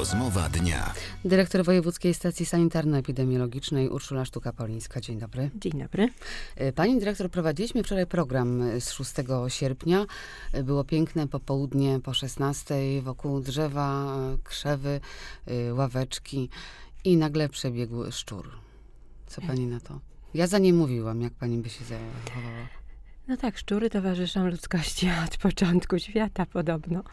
Rozmowa dnia. Dyrektor Wojewódzkiej Stacji Sanitarno-Epidemiologicznej Urszula Sztuka-Paulińska. Dzień dobry. Dzień dobry. Pani dyrektor, prowadziliśmy wczoraj program z 6 sierpnia. Było piękne popołudnie po 16 wokół drzewa, krzewy, ławeczki i nagle przebiegł szczur. Co pani na to? Ja za nie mówiłam, jak pani by się zachowała. No tak, szczury towarzyszą ludzkości od początku świata podobno.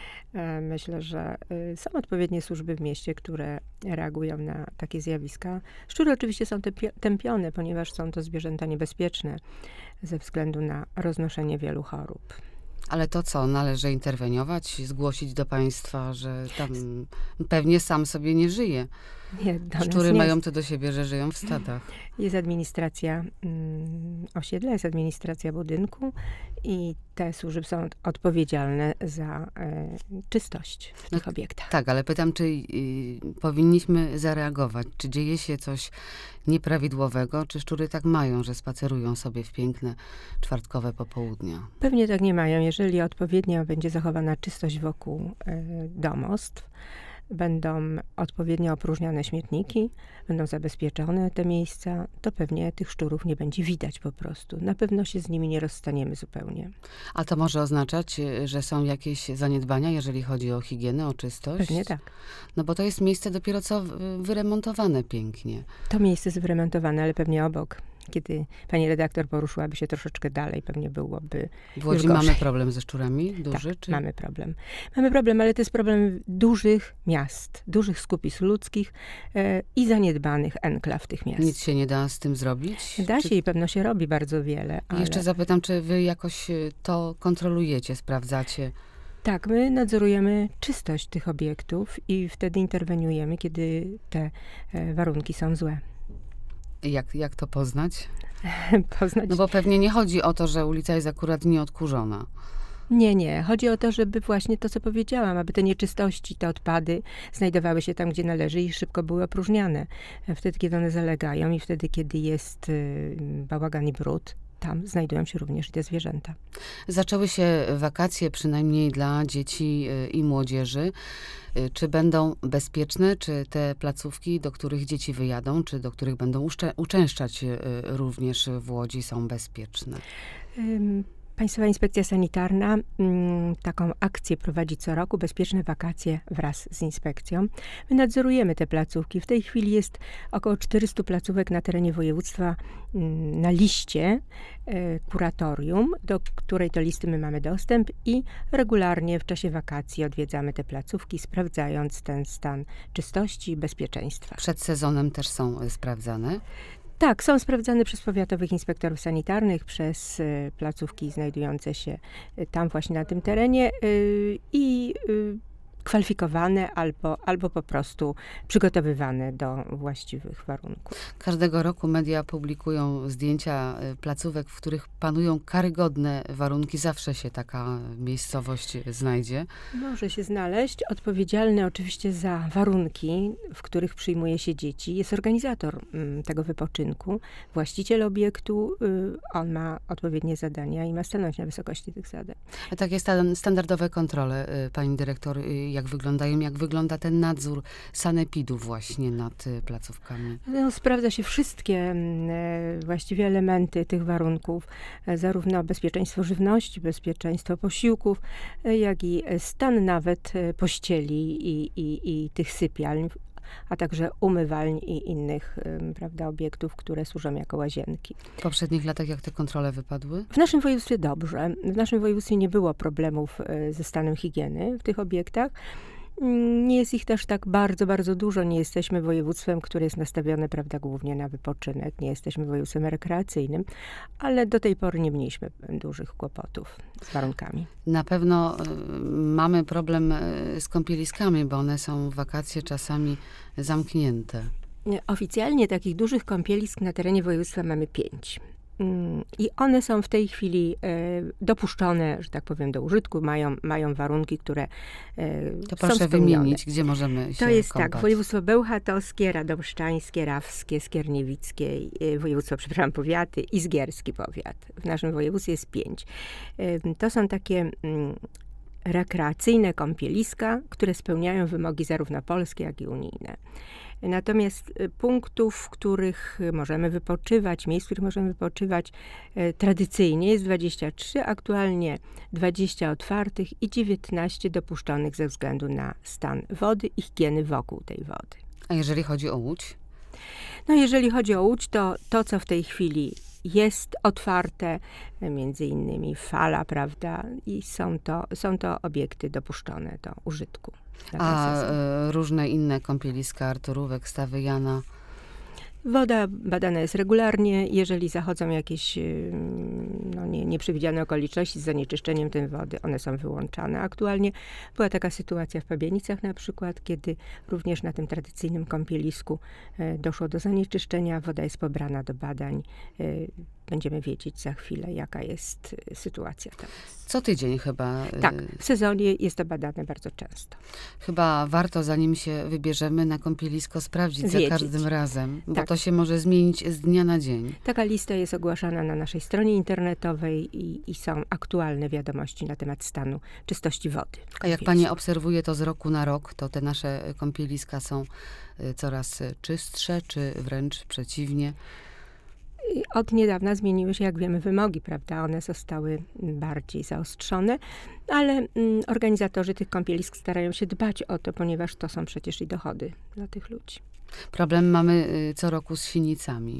Myślę, że są odpowiednie służby w mieście, które reagują na takie zjawiska. Szczury oczywiście są tępione, ponieważ są to zwierzęta niebezpieczne ze względu na roznoszenie wielu chorób. Ale to co? Należy interweniować, zgłosić do państwa, że tam pewnie sam sobie nie żyje. Nie, Szczury mają to do siebie, że żyją w stadach. Jest administracja osiedla, jest administracja budynku i te służby są odpowiedzialne za czystość w tych obiektach. Tak, ale pytam, czy powinniśmy zareagować? Czy dzieje się coś nieprawidłowego? Czy szczury tak mają, że spacerują sobie w piękne czwartkowe popołudnia? Pewnie tak nie mają. Jeżeli odpowiednio będzie zachowana czystość wokół domostw, będą odpowiednio opróżniane śmietniki, będą zabezpieczone te miejsca, to pewnie tych szczurów nie będzie widać po prostu. Na pewno się z nimi nie rozstaniemy zupełnie. A to może oznaczać, że są jakieś zaniedbania, jeżeli chodzi o higienę, o czystość? Pewnie tak. No bo to jest miejsce dopiero co wyremontowane pięknie. To miejsce jest wyremontowane, ale pewnie obok. Kiedy pani redaktor poruszyłaby się troszeczkę dalej, pewnie byłoby w Łodzi mamy problem ze szczurami? Duży? Tak, mamy problem. Mamy problem, ale to jest problem dużych miast, dużych skupisk ludzkich i zaniedbanych enklaw tych miast. Nic się nie da z tym zrobić? Da się i pewno się robi bardzo wiele. Ale... Jeszcze zapytam, czy wy jakoś to kontrolujecie, sprawdzacie? Tak, my nadzorujemy czystość tych obiektów i wtedy interweniujemy, kiedy te warunki są złe. Jak to poznać? Poznać? No bo pewnie nie chodzi o to, że ulica jest akurat nieodkurzona. Nie. Chodzi o to, żeby właśnie to, co powiedziałam, aby te nieczystości, te odpady znajdowały się tam, gdzie należy i szybko były opróżniane. Wtedy, kiedy one zalegają i wtedy, kiedy jest bałagan i brud, tam znajdują się również i te zwierzęta. Zaczęły się wakacje, przynajmniej dla dzieci i młodzieży. Czy będą bezpieczne? Czy te placówki, do których dzieci wyjadą, czy do których będą uczęszczać również w Łodzi, są bezpieczne? Państwowa Inspekcja Sanitarna taką akcję prowadzi co roku, Bezpieczne wakacje wraz z inspekcją. My nadzorujemy te placówki. W tej chwili jest około 400 placówek na terenie województwa na liście kuratorium, do której to listy my mamy dostęp i regularnie w czasie wakacji odwiedzamy te placówki, sprawdzając ten stan czystości i bezpieczeństwa. Przed sezonem też są sprawdzane? Tak, są sprawdzane przez powiatowych inspektorów sanitarnych, przez placówki znajdujące się tam właśnie na tym terenie i kwalifikowane albo po prostu przygotowywane do właściwych warunków. Każdego roku media publikują zdjęcia placówek, w których panują karygodne warunki. Zawsze się taka miejscowość znajdzie. Może się znaleźć. Odpowiedzialny oczywiście za warunki, w których przyjmuje się dzieci, jest organizator tego wypoczynku, właściciel obiektu. On ma odpowiednie zadania i ma stanąć na wysokości tych zadań. A takie standardowe kontrole, pani dyrektor, jak wyglądają? Jak wygląda ten nadzór sanepidów właśnie nad placówkami? No, sprawdza się wszystkie właściwie elementy tych warunków, zarówno bezpieczeństwo żywności, bezpieczeństwo posiłków, jak i stan nawet pościeli i tych sypialń, a także umywalń i innych obiektów, które służą jako łazienki. W poprzednich latach jak te kontrole wypadły? W naszym województwie dobrze. W naszym województwie nie było problemów ze stanem higieny w tych obiektach. Nie jest ich też tak bardzo dużo. Nie jesteśmy województwem, które jest nastawione, głównie na wypoczynek. Nie jesteśmy województwem rekreacyjnym, ale do tej pory nie mieliśmy dużych kłopotów z warunkami. Na pewno mamy problem z kąpieliskami, bo one są w wakacje czasami zamknięte. Oficjalnie takich dużych kąpielisk na terenie województwa mamy 5. I one są w tej chwili dopuszczone, że tak powiem, do użytku, mają warunki, które to proszę wymienić, gdzie możemy się To jest kąpać. Tak, województwo bełchatowskie, radomszczańskie, rawskie, skierniewickie, powiaty i zgierski powiat. W naszym województwie jest 5. To są takie rekreacyjne kąpieliska, które spełniają wymogi zarówno polskie, jak i unijne. Natomiast punktów, w których możemy wypoczywać, miejsc, w których możemy wypoczywać tradycyjnie jest 23, aktualnie 20 otwartych i 19 dopuszczonych ze względu na stan wody i higieny wokół tej wody. A jeżeli chodzi o Łódź? No jeżeli chodzi o Łódź, to co w tej chwili jest otwarte, między innymi Fala, prawda, i są to obiekty dopuszczone do użytku. A różne inne kąpieliska, Arturówek, Stawy Jana? Woda badana jest regularnie. Jeżeli zachodzą jakieś nieprzewidziane okoliczności z zanieczyszczeniem tej wody, one są wyłączane. Aktualnie była taka sytuacja w Pabianicach na przykład, kiedy również na tym tradycyjnym kąpielisku doszło do zanieczyszczenia. Woda jest pobrana do badań. Będziemy wiedzieć za chwilę, jaka jest sytuacja tam. Co tydzień chyba. Tak, w sezonie jest to badane bardzo często. Chyba warto, zanim się wybierzemy na kąpielisko, sprawdzić za każdym razem, bo tak. To się może zmienić z dnia na dzień. Taka lista jest ogłaszana na naszej stronie internetowej i są aktualne wiadomości na temat stanu czystości wody. A jak pani obserwuje to z roku na rok, to te nasze kąpieliska są coraz czystsze, czy wręcz przeciwnie? Od niedawna zmieniły się, jak wiemy, wymogi, prawda? One zostały bardziej zaostrzone, ale organizatorzy tych kąpielisk starają się dbać o to, ponieważ to są przecież i dochody dla tych ludzi. Problem mamy co roku z sinicami.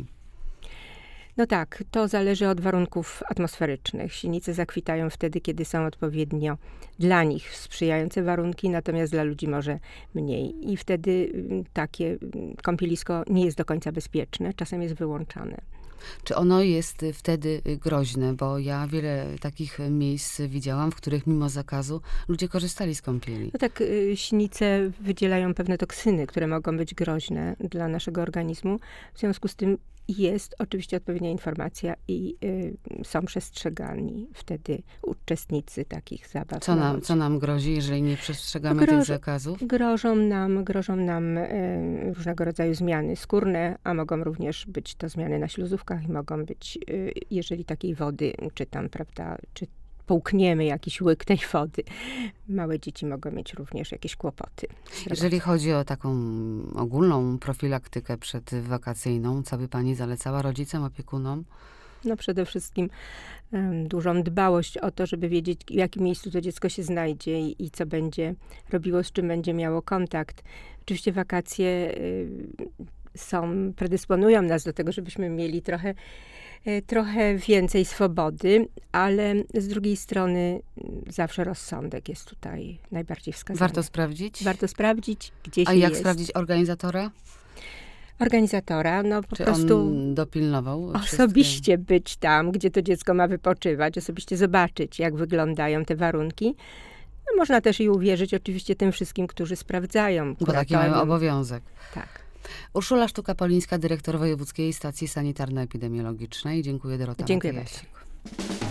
No tak, to zależy od warunków atmosferycznych. Sinice zakwitają wtedy, kiedy są odpowiednio dla nich sprzyjające warunki, natomiast dla ludzi może mniej. I wtedy takie kąpielisko nie jest do końca bezpieczne, czasem jest wyłączane. Czy ono jest wtedy groźne? Bo ja wiele takich miejsc widziałam, w których mimo zakazu ludzie korzystali z kąpieli. No tak, sinice wydzielają pewne toksyny, które mogą być groźne dla naszego organizmu. W związku z tym jest oczywiście odpowiednia informacja i są przestrzegani wtedy uczestnicy takich zabaw. Co nam grozi, jeżeli nie przestrzegamy tych zakazów? Grożą nam różnego rodzaju zmiany skórne, a mogą również być to zmiany na śluzówkach i mogą być, jeżeli takiej wody, czy tam, prawda, czy połkniemy jakiś łyk tej wody. Małe dzieci mogą mieć również jakieś kłopoty. Jeżeli chodzi o taką ogólną profilaktykę przedwakacyjną, co by pani zalecała rodzicom, opiekunom? No przede wszystkim dużą dbałość o to, żeby wiedzieć, w jakim miejscu to dziecko się znajdzie i co będzie robiło, z czym będzie miało kontakt. Oczywiście wakacje predysponują nas do tego, żebyśmy mieli trochę więcej swobody, ale z drugiej strony zawsze rozsądek jest tutaj najbardziej wskazany. Warto sprawdzić? Warto sprawdzić, gdzie się jest. A jak jest. sprawdzić organizatora? Organizatora, no po Czy prostu on dopilnował osobiście być tam, gdzie to dziecko ma wypoczywać, osobiście zobaczyć, jak wyglądają te warunki. No, można też i uwierzyć oczywiście tym wszystkim, którzy sprawdzają. Bo taki mają obowiązek. Tak. Urszula Sztuka-Polińska, dyrektor Wojewódzkiej Stacji Sanitarno-Epidemiologicznej. Dziękuję, Dorota. Dziękuję Matyjasik. bardzo.